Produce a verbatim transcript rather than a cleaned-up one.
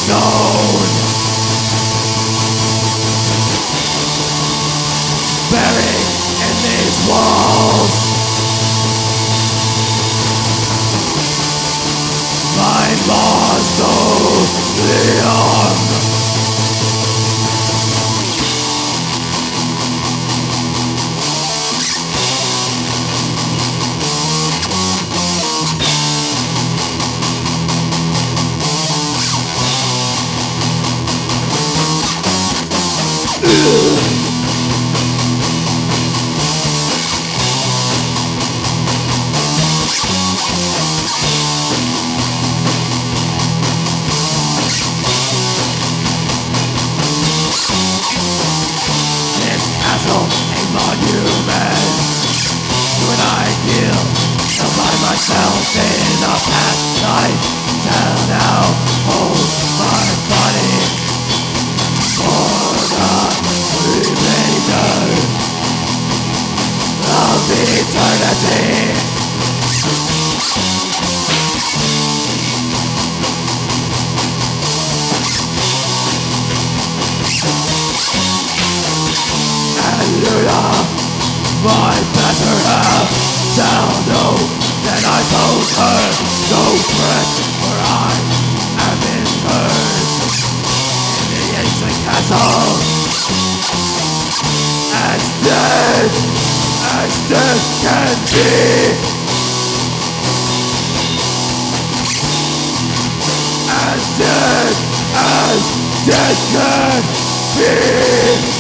zone, buried in these walls. My mausoleum. A monument to an ideal, shall find myself in a past life. Till now, hold my body for the remainder of eternity. Luna, my better half shall know that I told her no threat, for I am interred in the ancient castle, as dead as death can be, as dead as death can be.